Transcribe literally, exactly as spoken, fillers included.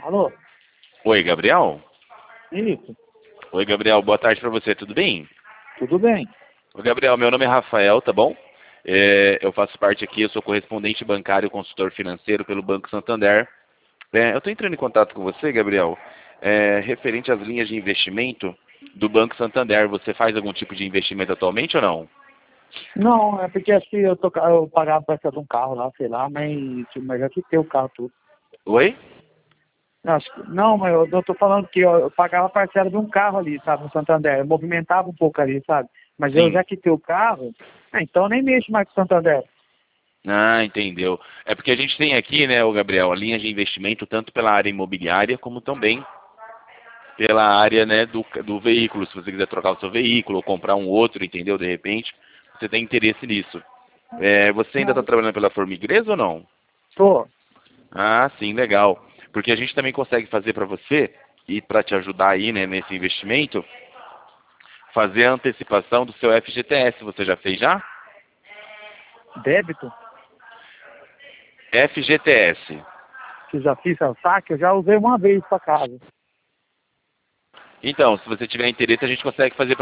Alô? Oi, Gabriel? Isso, Oi, Gabriel, boa tarde pra você, tudo bem? tudo bem. Oi, Gabriel, meu nome é Rafael, tá bom? É, eu faço parte aqui, eu sou correspondente bancário e consultor financeiro pelo Banco Santander. É, eu estou entrando em contato com você, Gabriel, é, referente às linhas de investimento do Banco Santander. Você faz algum tipo de investimento atualmente ou não? Não, é porque acho que eu, tô, eu pagava para de um carro lá, sei lá, mas, mas já quitei o carro tudo. Oi? Não, acho que- não, mas eu, eu tô falando que eu, eu pagava a parcela de um carro ali, sabe, no Santander. Eu movimentava um pouco ali, sabe? Mas eu Sim. já quitei o carro, ah, então eu nem mexo mais com o Santander. Ah, entendeu. É porque a gente tem aqui, né, o Gabriel, linhas de investimento tanto pela área imobiliária como também pela área, né, do, do veículo. Se você quiser trocar o seu veículo ou comprar um outro, entendeu? De repente, você tem interesse nisso. É, você ainda está Não, trabalhando pela Formigresa ou não? tô. Ah, sim, legal. Porque a gente também consegue fazer para você e para te ajudar aí, né, nesse investimento, fazer a antecipação do seu F G T S. Você já fez já? Débito, F G T S. que eu já fiz o saque, eu já usei uma vez para casa. Então, se você tiver interesse, a gente consegue fazer